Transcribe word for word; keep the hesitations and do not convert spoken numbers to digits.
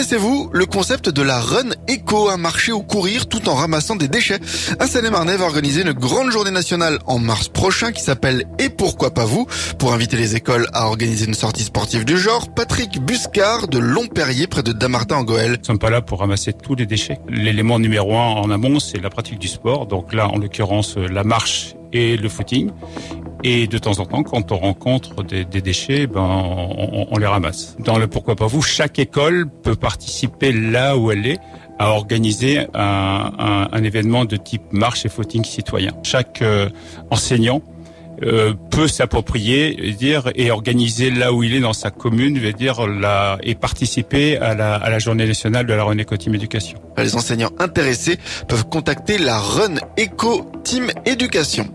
Connaissez-vous le concept de la Run Éco, un marché où courir tout en ramassant des déchets? Un Seine-et-Marnais va organiser une grande journée nationale en mars prochain qui s'appelle « Et pourquoi pas vous ?» Pour inviter les écoles à organiser une sortie sportive du genre, Patrick Buscard de Longperrier près de Dammartin en Goële. Nous ne sommes pas là pour ramasser tous les déchets. L'élément numéro un en amont, c'est la pratique du sport. Donc là, en l'occurrence, la marche et le footing. Et de temps en temps, quand on rencontre des, des déchets, ben on, on les ramasse. Dans le pourquoi pas vous, chaque école peut participer là où elle est à organiser un, un, un événement de type marche et footing citoyen. Chaque euh, enseignant euh, peut s'approprier, dire et organiser là où il est dans sa commune, veut dire la, et participer à la, à la journée nationale de la Run Éco Team Éducation. Les enseignants intéressés peuvent contacter la Run Éco Team Éducation.